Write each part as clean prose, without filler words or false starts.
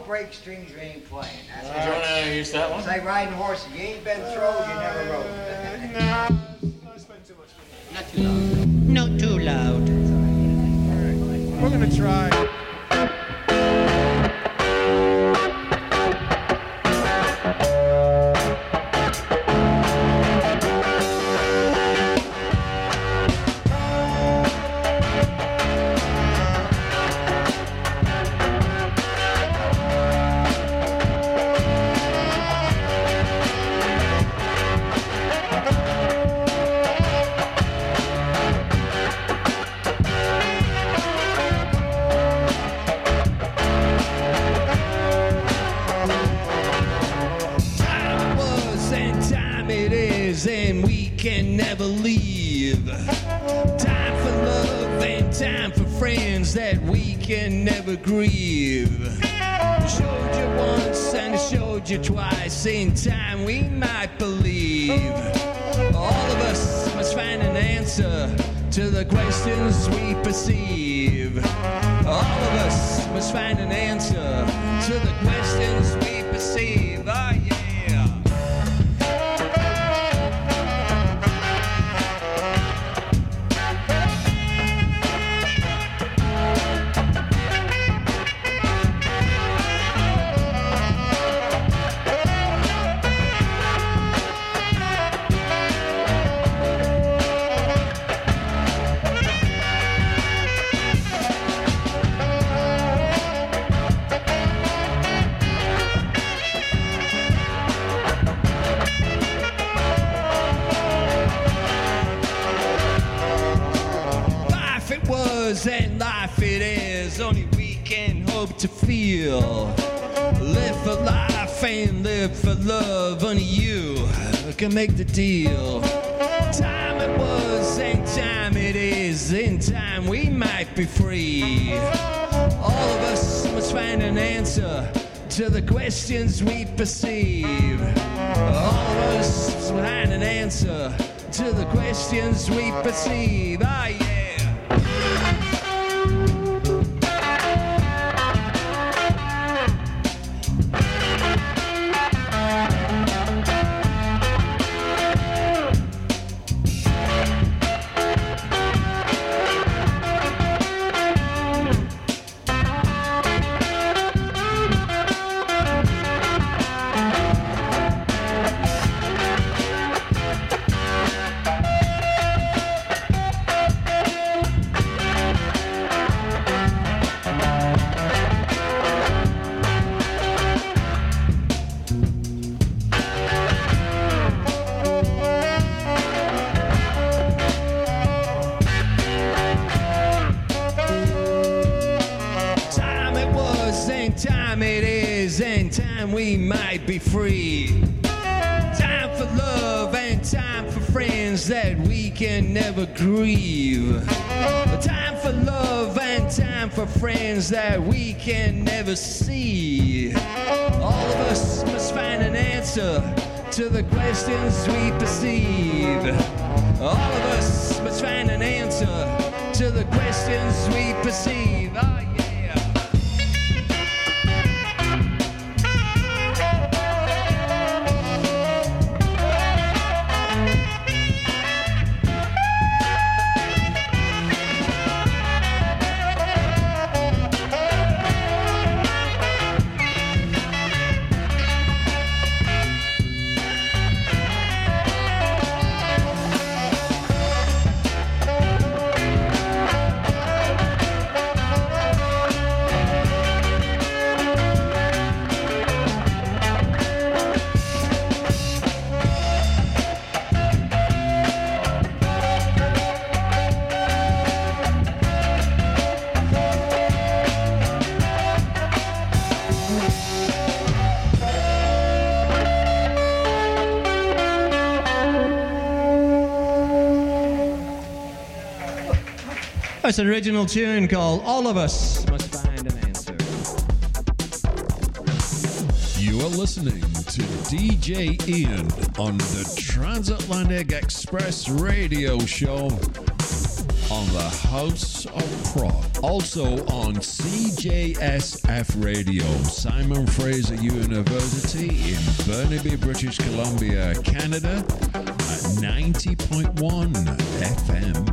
break strings, you ain't playing. That's Do you want to use that one? It's like riding horses. You ain't been throwed, you never rode. I spent too much money. Not too loud. Not too loud. We're gonna try. Grieve. Showed you once and I showed you twice. In time we might believe. All of us must find an answer to the questions we perceive. All of us must find an answer to the questions we perceive. Oh yeah. And life it is, only we can hope to feel. Live for life and live for love, only you can make the deal. Time it was and time it is, in time we might be free. All of us must find an answer to the questions we perceive. All of us must find an answer to the questions we perceive. Ah, yeah. Be free. Time for love and time for friends that we can never grieve. Time for love and time for friends that we can never see. All of us must find an answer to the questions we perceive. All of us must find an answer to the questions we perceive. Oh, yeah. It's an original tune called All of Us Must Find an Answer. You are listening to DJ Ian on the Transatlantic Express Radio Show. on the House of Prog. Also on CJSF Radio, Simon Fraser University in Burnaby, British Columbia, Canada at 90.1 FM.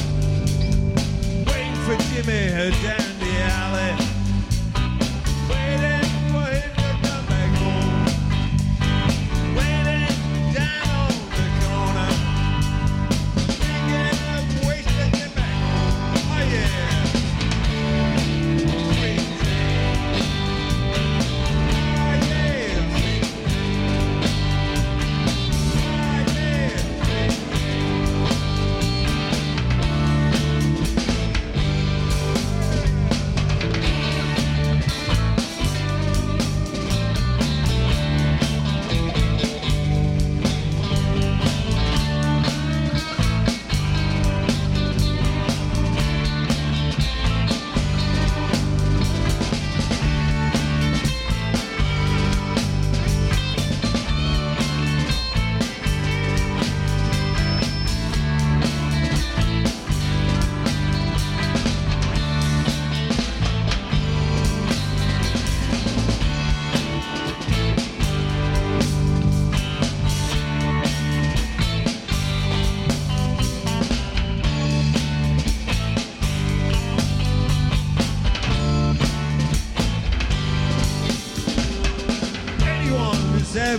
Down the alley,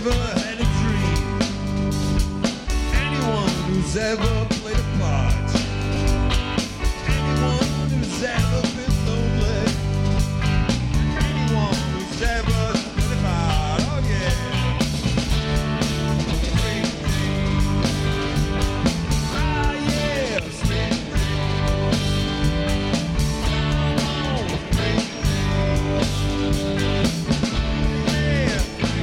ever had a dream, anyone who's ever played a part, anyone who's ever been lonely, anyone who's ever played a part, oh yeah. Spring breeze. Ah yeah, spring breeze. Come on, spring breeze. Yeah.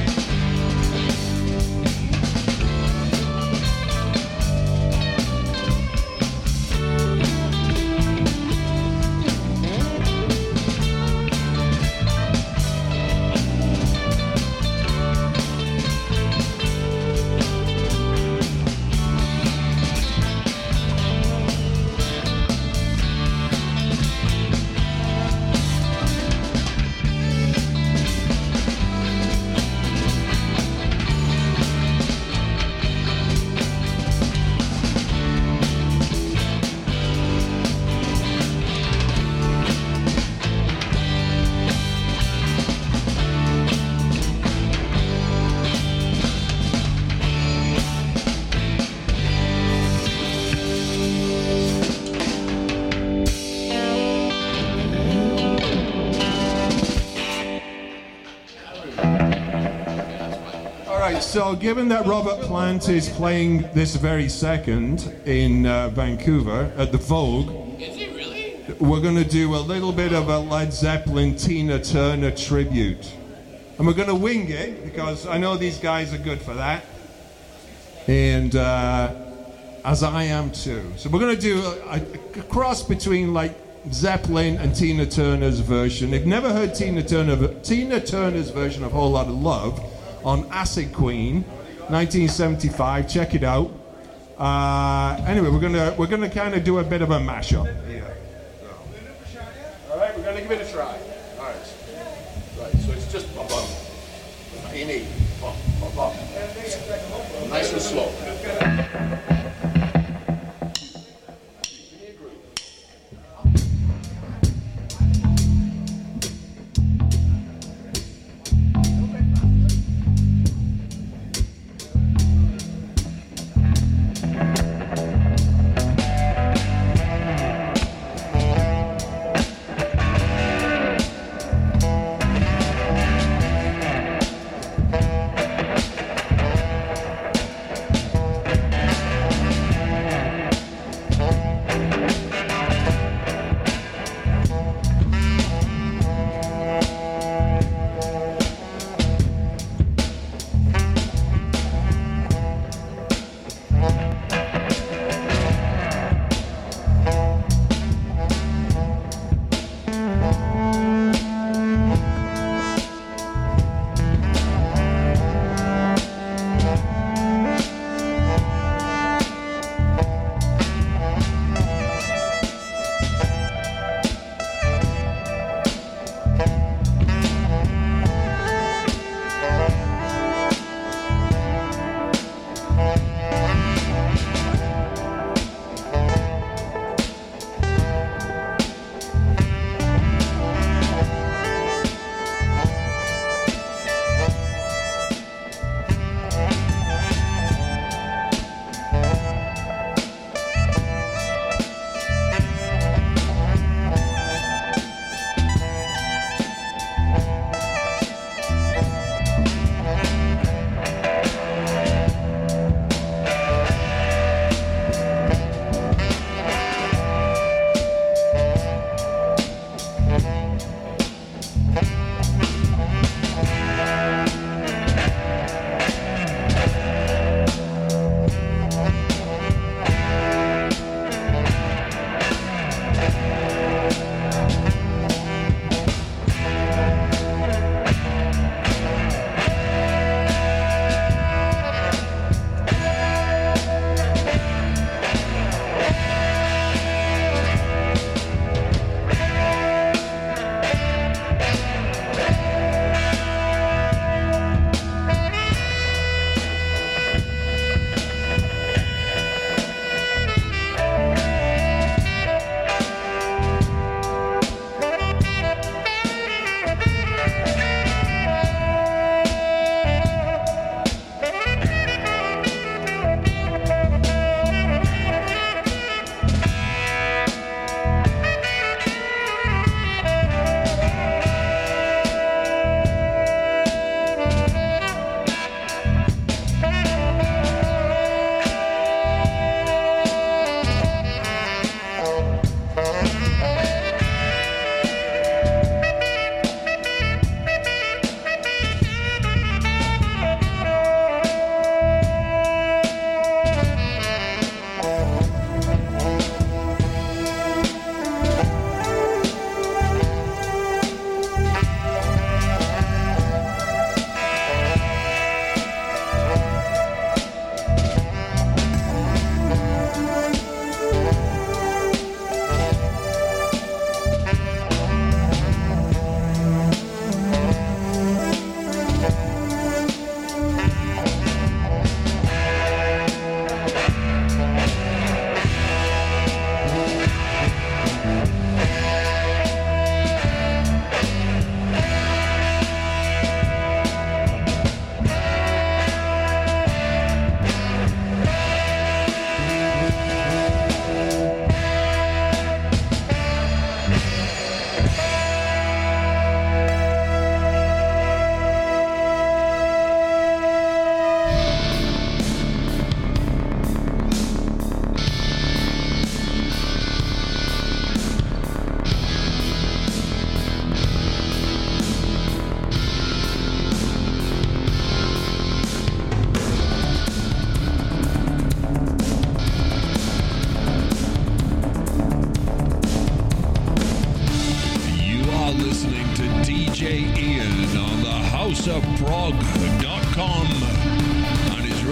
So, given that Robert Plant is playing this very second in Vancouver at the Vogue, Is he really? we're going to do a little bit of a Led Zeppelin Tina Turner tribute. And we're going to wing it because I know these guys are good for that. And as I am too. So we're going to do a cross between like Zeppelin and Tina Turner's version. If you've never heard Tina Turner's version of Whole Lot of Love, on Acid Queen, 1975. Check it out. Anyway, we're gonna kind of do a bit of a mashup. Yeah. All right, we're gonna give it a try. All right. Right. So it's just bump bump. You need bump bump bump. Nice and slow.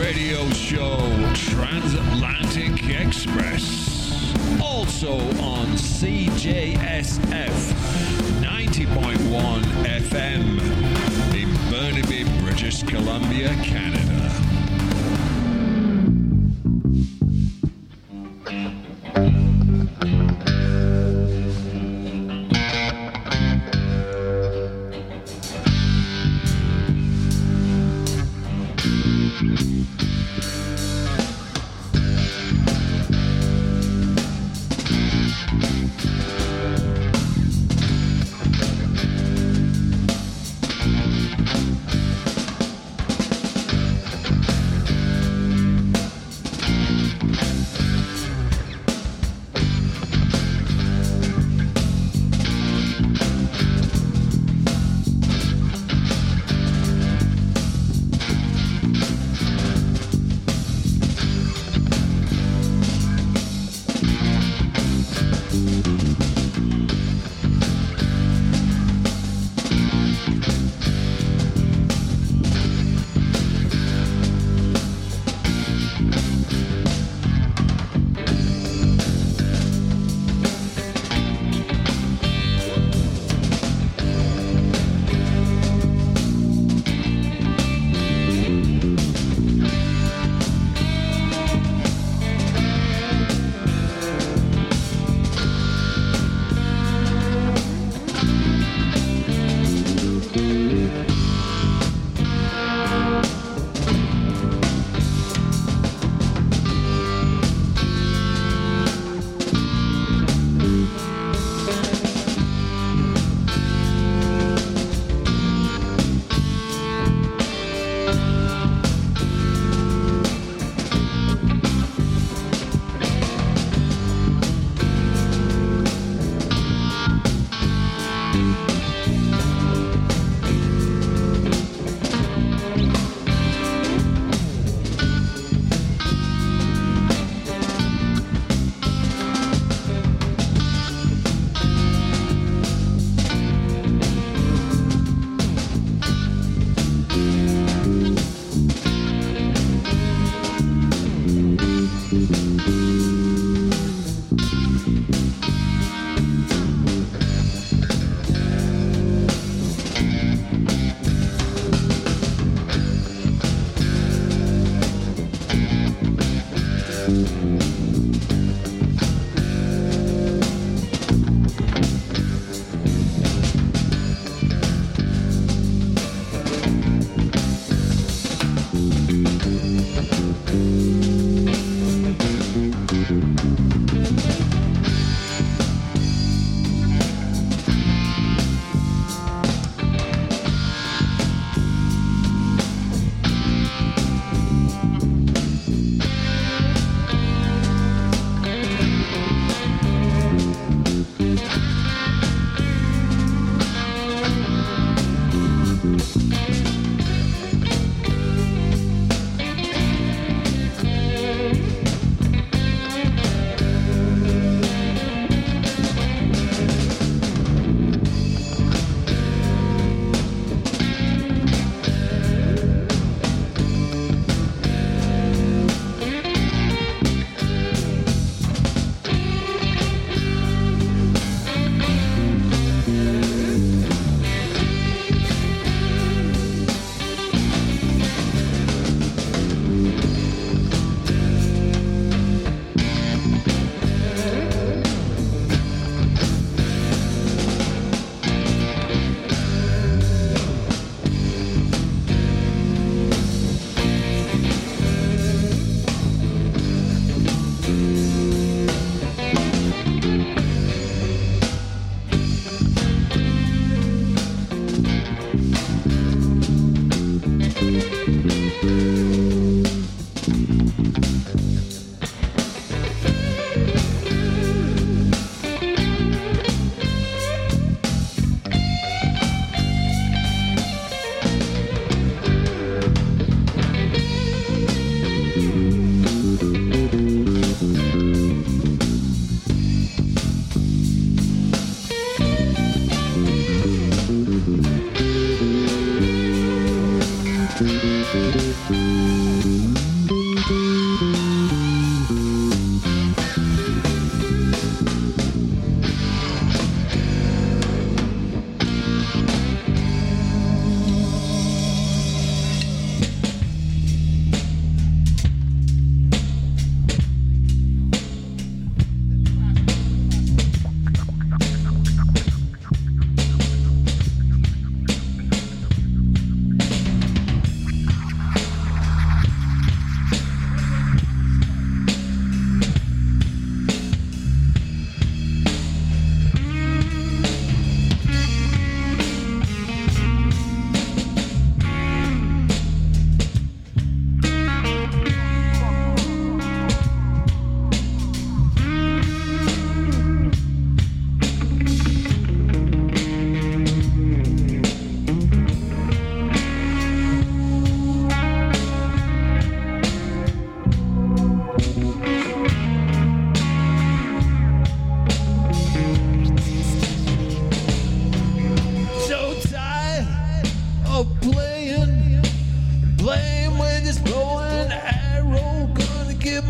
radio show Transatlantic Express. Also on CJSF 90.1 FM in Burnaby, British Columbia, Canada.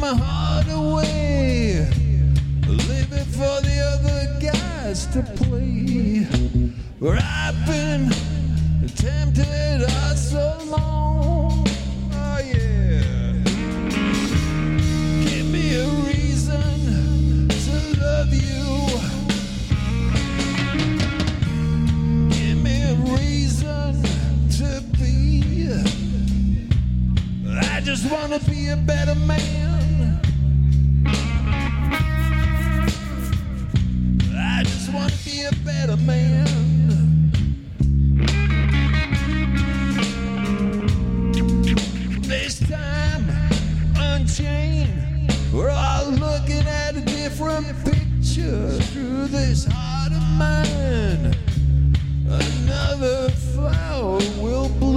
my heart away, living for the other guys to play. Where I've been tempted so long. Oh yeah. Give me a reason to love you. Give me a reason to be. I just wanna be a better man. I just wanna be a better man. This time, Unchained, we're all looking at a different picture through this heart of mine. Another flower will bloom.